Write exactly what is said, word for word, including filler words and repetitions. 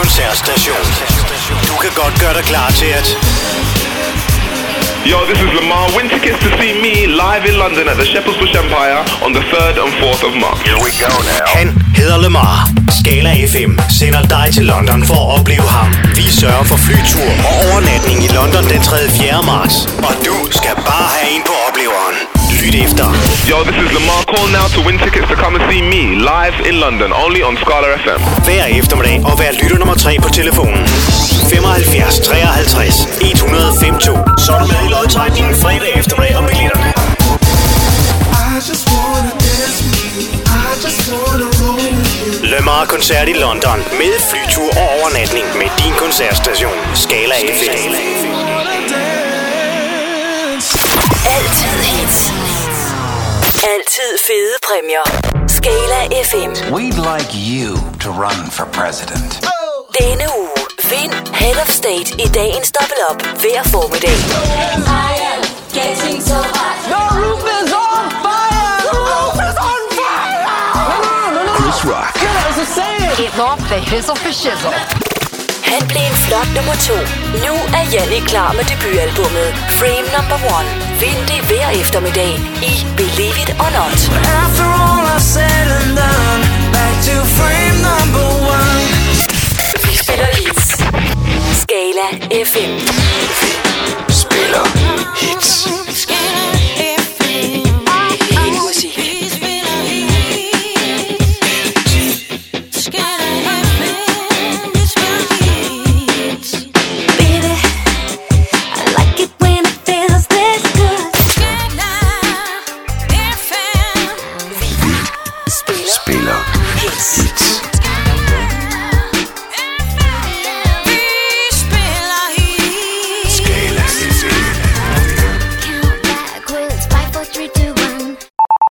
koncertstation. Du kan godt gøre dig klar til at... Yo, this is Lamar. Win tickets to see me live in London at the Shepherd's Bush Empire on the third and fourth of March. Here we go now. Han hedder Lamar. Skala F M sender dig til London for at opleve ham. Vi sørger for flytur og overnatning i London den tredje og fjerde marts. Og du skal bare have en på opleveren. Lyt efter. Yo, this is Lamar. Call now to win tickets to come and see me live in London, only on Scala F M. Hver eftermiddag og vær lytter nummer tre på telefonen. femoghalvfjerds treoghalvtreds et hundrede og fem to. Så er du med i lodtrækningen fredag eftermiddag om billetterne. Lamar koncert i London med flytur og overnatning med din koncertstation Skala F M. Altid hits. Altid fede præmier. Skala F M. We'd like you to run for president. Denne uge vind Head of State i dagens Double Up hver formiddag. Getting so hot. The roof is on fire! The roof is on fire! No, no, no, no. Chris Rock. Good, I was just saying. It's not the hizzle for shizzle. Han blev en flot nummer to. Nu er Jannik klar med debutalbummet Frame Number One. Vind det hver eftermiddag i Believe It or Not. After all I said and done, back to frame number one. Vi spiller hits. Skala F M.